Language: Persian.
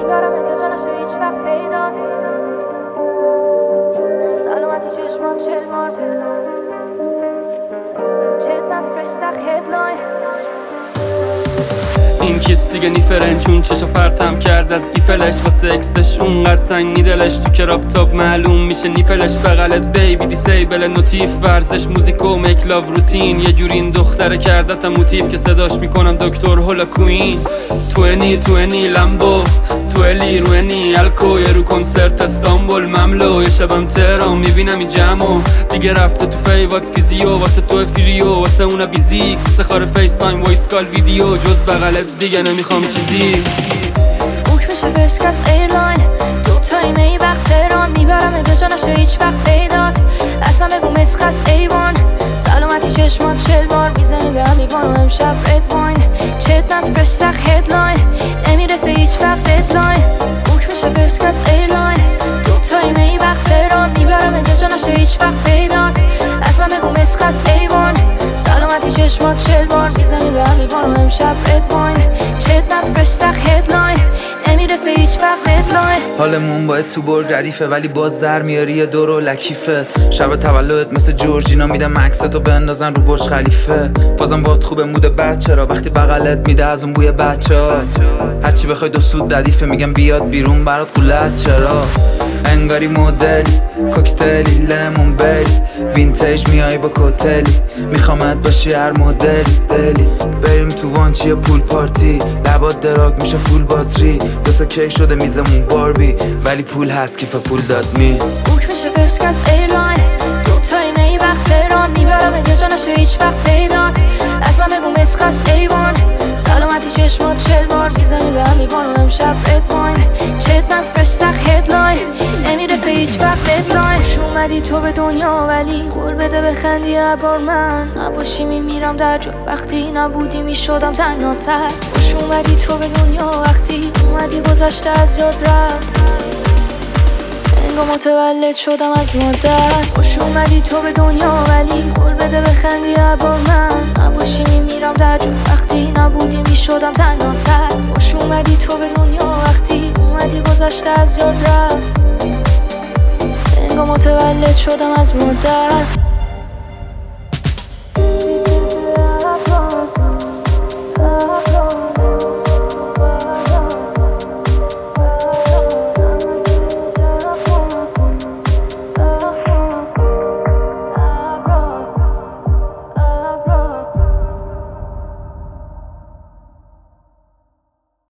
میبرم اتجا نشه هیچ وقت پیدات سلامتی چشمان 40 بار چت از فرش سخت هدلاین این کیس دیگه نیفرن چون چشا پرتم کرد از ایفلش واسه اکسش اونقدر تنگی دلش تو کراب تاپ معلوم میشه نیپلش بغلت بیبی دیسیبل نوتیف ورزش موزیک و میک لاو روتین یه جوری این دختره کردتم موتیف که صداش میکنم دکتر هولا کوین توینی لمبو تولی روینی الکو یه رو کنسرت استانبول مملو یه شبم تهران میبینم این جمعو دیگه رفته تو فیوات فیزیو واسه تو فریو واسه اونا بیزیک سخار فیس تایم وایس کال ویدیو جز بغلت دیگه نمیخوام چیزی بوک میشه فرسکس ایرلاین دوتایی می وقت تهران میبرم ادجا نشه هیچ وقت پیدات اصلا بگو مسخس ایوان سلامتی چشمان 40 بار میزنی به هم ایوان و امشب رد واین چت از فرش سخت هدلاین نمیرسه هیچ وقت ددلاین بوک میشه فرسکس ایرلاین دوتایی می وقت تهران میبرم ادجا نشه هیچ وقت پیدات اصلا بگو مسخس ایوان سلامتی چشمان 40 بار میزنی به هم ایوان و امشب رد واین چت از فرش سخت هدلاین نمیرسه هیچ وقت ددلاین حالمون باید تو برگ ردیفه ولی باز در میاری یه دور و لکیفه شب تولدت مثل جورجینا میدم عکستو بندازن رو برج خلیفه بازم باهات خوبه مود بچه را وقتی بغلت میده از اون بوی بچه ها هرچی بخوای دو سود ردیفه میگم بیاد بیرون برات قولت چرا انگاری مدلی کوکتلی لیمون بری وینتیج میای با کوتلی میخوامت باشی هر مدلی دلی بریم تو وانچی پول پارتی لبات دراگ میشه فول باتری دوستا کی شده میزمون باربی ولی پول هست کیف پول داد می بوک میشه فرسکس ایرلاین دوتایی می وقت تهران میبرم ادجا نشه هیچ وقت پیدات اصلا بگو مسخس ایوان سلامتی چشمان 40 بار میزنی به هم ایوان و امشب رد واین چت از فرش سخت هدلاین نمیرسه هیچ وقت ددلاین خوش اومدی تو به دنیا ولی قول بده بخندی هر بار من نباشی میمیرم در جا وقتی نبودی میشدم تنهاتر خوش اومدی تو به دنیا وقتی اومدی گذشته از یاد رفت انگار متولد شدم از مادر خوش اومدی تو به دنیا ولی قول بده بخندی هر بار من نباشی میمیرم در جا وقتی نبودی میشدم تنهاتر خوش اومدی تو به دنیا وقتی اومدی گذشته از یاد رفت انگار متولد شدم از مادر